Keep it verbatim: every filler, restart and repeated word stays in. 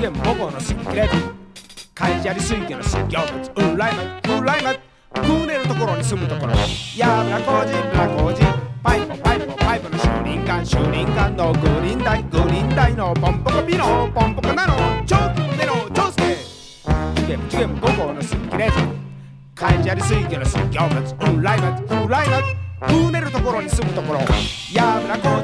げもぼのすきれずカイジャリ水魚の水魚物うらいまうらいまくねるところに住むところやぶらこじぶらこじパイポパイポパイポのシュリンカンシュリンカンのグリーンダイグリーンダイのポンポコビのポンポコなのちょっねのちょすけジュゲムジュゲムゴゴのすきれずカイジャリ水魚の水魚物うらいまうらいまくねるところに住むところやぶらこ